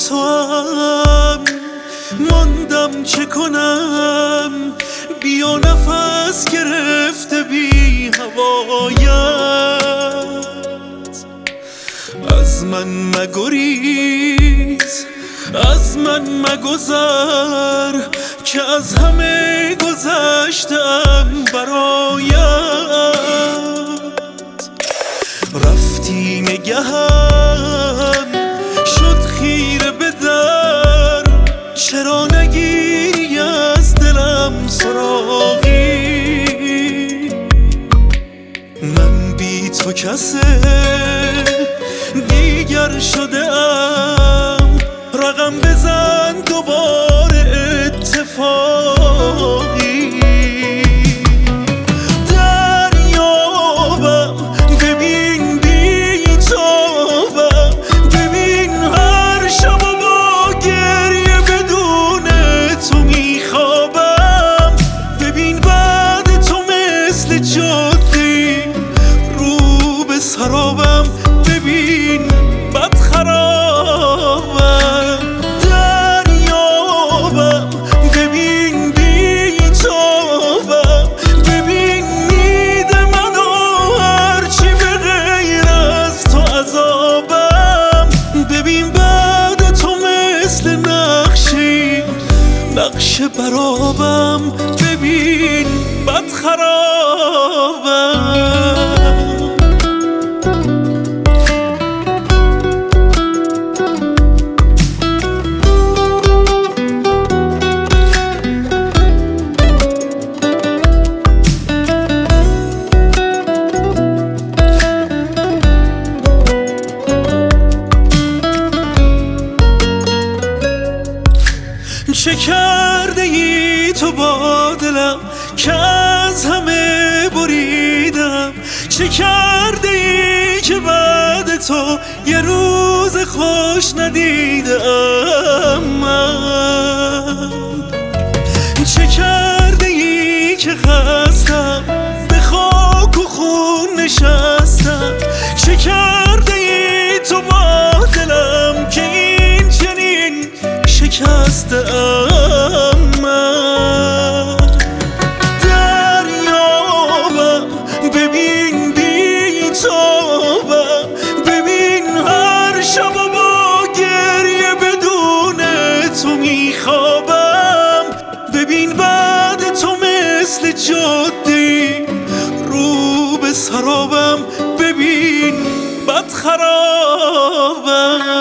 تو هم ماندم، چه کنم بیا نفس گرفته بی هوایت. از من مگریز، از من مگذر که از همه گذشتم برایت. رفتی نگهم شد خیره به در، چرا نگیری از دلم سراغی؟ من بی تو کسه دیگر شده ام، رقم بزن دوباره اتفاقی. دریابم ببین بی تابم، ببین هر شب و با گریه بدون تو میخوابم. ببین بعد تو مثل جادی رو به سرابم، ببین بد خرابم. دریابم ببین بی تابم، ببین نید منو هرچی به غیر از تو عذابم. ببین بعد تو مثل نقشی نقش برابم، ببین بد خرابم. چه کرده ای تو با دلم که از همه بریدم؟ چه کرده ای که بعد تو یه روز خوش ندیدم من؟ چه کرده ای که خستم به خاک و خون نشستم؟ چه کرده ای تو با دلم که این چنین شکستم من؟ دریابم ببین بی تابم، ببین هر شب و با گریه بدون تو میخوابم. ببین بعد تو مثل جادی رو به سرابم، ببین بد خرابم.